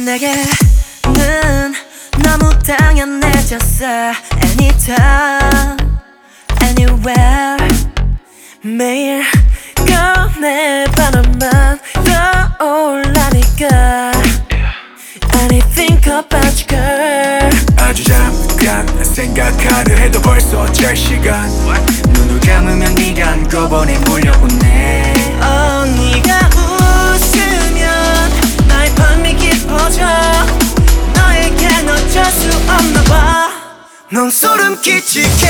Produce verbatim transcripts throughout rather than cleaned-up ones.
내게는 너무 당연해졌어. Anytime, anywhere, 매일 꺼내 바람만 떠올라니까 Anything about you, girl. 아주 잠깐 생각하려 해도 벌써 잘 시간. 눈을 감으면 네가 한꺼번에 몰려오네. 어, 네가 웃으면 나의 밤이 깊어져. 너에겐 어쩔 수 없나 봐. 넌 소름 끼치게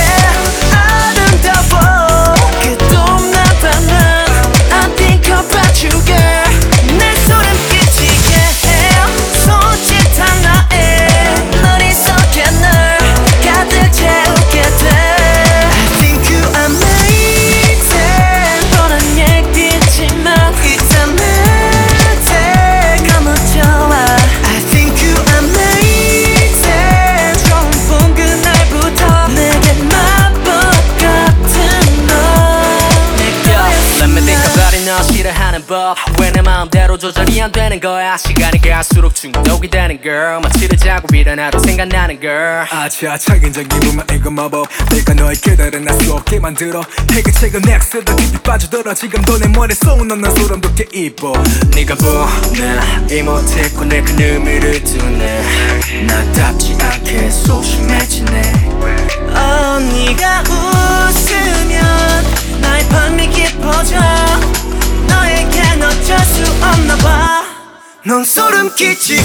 아름다워. 끝없는 밤은 I think about you, girl. 내 소름 끼치게 해 손짓한 나의 머릿속에 널 가득 채우게 돼. I think you amazing. 뻔한 얘기지만 이참에 너무 좋아. I think you amazing. 처음 본 그날부터 내게 마법 같은 너. Let me think about it. 너 싫어하는 법 왜 내 마음대로 조절이 안 되는 거야. 시간이 갈수록 중독이 되는 girl. 마치를 자고 일어나도 생각나는 girl. 아차 차근적 입으면 이건 마법. 내가 널 깨달은 알 수 없게 만들어. 해결책은 next 더 깊이 빠져들어. 지금도 내 머릿속 넌 소름 돋게 이뻐. 네가 보내 이모티콘 내 그 눈물을 두네. 나답지 않게 소심해지네. 어, 네가 웃으면 나의 밤이 깊어져. 너에겐 어쩔 수 없나 봐. 넌 소름 끼치게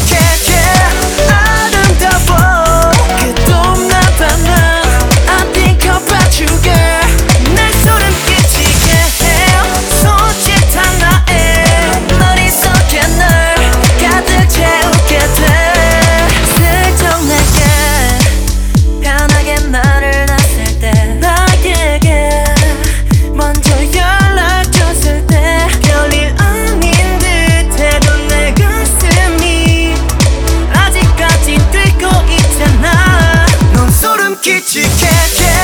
아름다워. 끝없는 밤은 I think about you, girl. 날 소름 끼치게 해 손짓한 나의 머릿속에 널 가득 채우게 돼. 슬쩍 내게 편하게 말을 놨을 때 나에게 먼저 연락 줬을 때 별일 아닌 듯해도 내 가슴이 아직까지 뛰고 있잖아. 넌 소름 끼치게